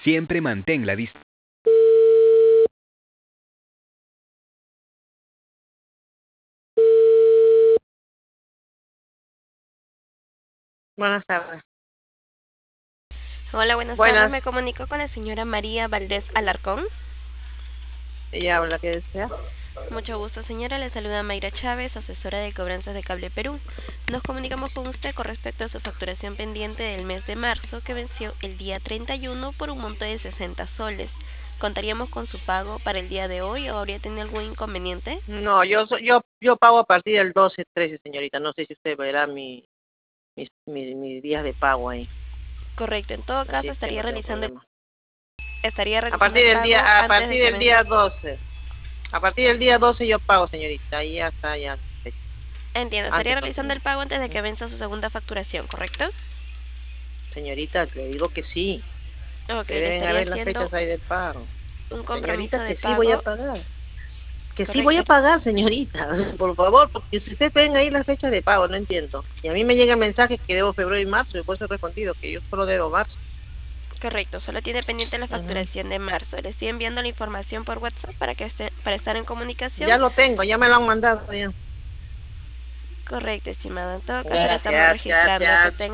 Siempre mantén la distancia. Buenas tardes. Hola, buenas tardes. Me Buenas. comunico con la señora María Valdés Alarcón. Ella habla, que desea. Mucho gusto, señora. Le saluda Mayra Chávez, asesora de cobranzas de Cable Perú. Nos comunicamos con usted con respecto a su facturación pendiente del mes de marzo que venció el día 31 por un monto de 60 soles. ¿Contaríamos con su pago para el día de hoy o habría tenido algún inconveniente? No, yo pago a partir del 12-13, señorita. No sé si usted verá mis días de pago ahí. Correcto. En todo Así caso, es que no tengo problema. estaría realizando el pago A antes de partir que del venza. día 12. A partir del día 12 yo pago, señorita. Ahí ya está, ya. Entiendo. Estaría Antes no realizando tenía. el pago antes de que venza su segunda facturación, ¿correcto? Señorita, le digo que sí. Ok, Que le deben estaría haber las haciendo fechas ahí de pago. un compromiso Señorita, de que sí voy a pago. pagar. Que sí voy a Correcto. pagar, señorita, por favor, porque si usted ven ahí las fechas de pago, no entiendo. Y a mí me llega el mensaje que debo febrero y marzo, y por eso he respondido que yo solo debo marzo. Correcto, solo tiene pendiente la Ujú. facturación de marzo. Le estoy enviando la información por WhatsApp para estar en comunicación. Ya lo tengo, ya me lo han mandado ya. Correcto, estimado. En todo caso, le estamos Gracias, registrando. Que gracias. tenga